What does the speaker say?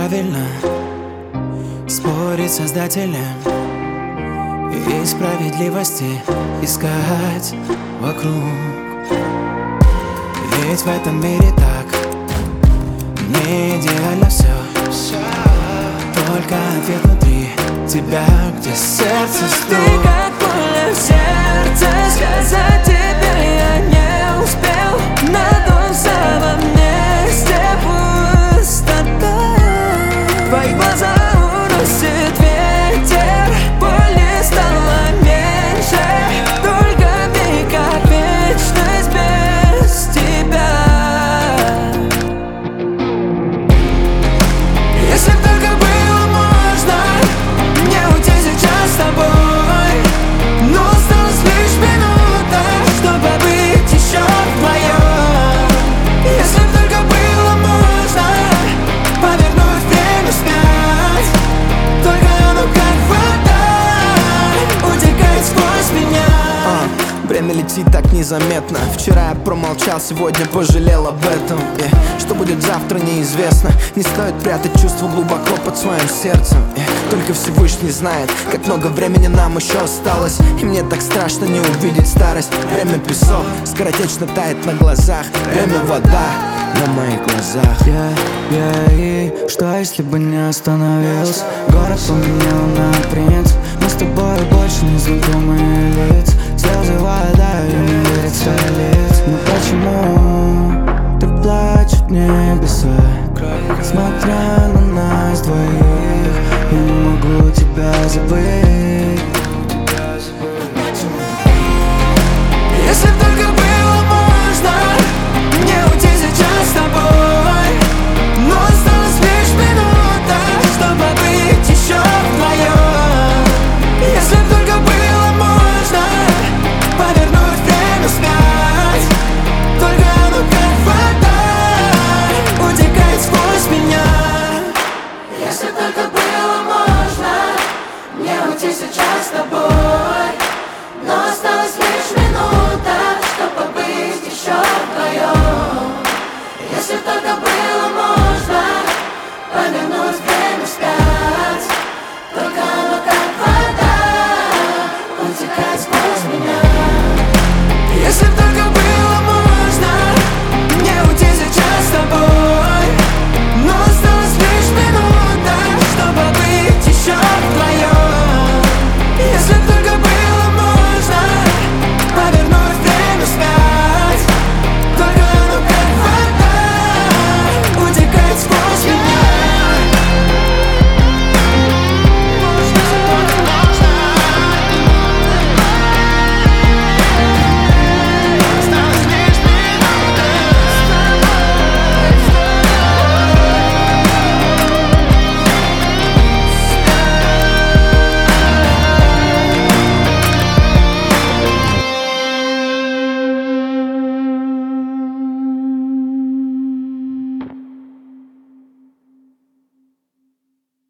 неправильно спорить с Создателем и справедливости искать вокруг. Ведь в этом мире так не идеально все. Только ответ внутри тебя, где сердце стук. Ты как пуля в сердце, сказать тебе я не успел. На том самом месте пустота. Твои глаза уносит ветер, боли стало меньше. Только миг, как вечность без тебя. Если б только было можно мне уйти сейчас с тобой, но осталась лишь минута, чтобы быть еще вдвоем. Если б только было можно повернуть время вспять, только оно как вода утекает сквозь меня. Время летит так незаметно. Вчера я промолчал, сегодня пожалел об этом. Что будет завтра, неизвестно. Не стоит прятать чувства глубоко под своим сердцем. Только Всевышний знает, как много времени нам еще осталось. И мне так страшно не увидеть старость. Время песок, скоротечно тает на глазах. Время вода на моих глазах. И что если бы не остановился? Город поменял на принцип. Мы с тобой больше не знакомые лица. Слезы вода и не верит столиц. Но почему ты плачешь в небеса, смотря на нас двоих? Я не могу тебя забыть. Если б только было можно мне уйти сейчас с тобой, но осталась лишь минута, чтобы быть еще вдвоем. Если б только было можно повернуть время вспять, только оно как вода утекает сквозь меня. Если б только было можно мне уйти сейчас